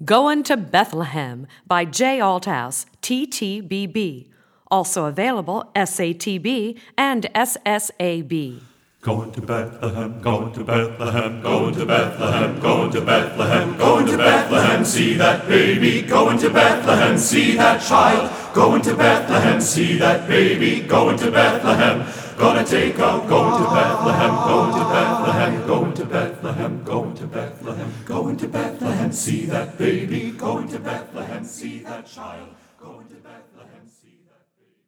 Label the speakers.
Speaker 1: Goin' to Bethlehem by J. Althouse, TTBB. Also available SATB and SSAB.
Speaker 2: Going to Bethlehem, going to Bethlehem, going to Bethlehem, going to Bethlehem, going to Bethlehem, see that baby, going to Bethlehem, see that child, going to Bethlehem, see that baby, going to Bethlehem, gonna take out, going to Bethlehem, going to Bethlehem, going to Bethlehem, going to Bethlehem, going to Bethlehem, see that baby, going to Bethlehem, see that child, going to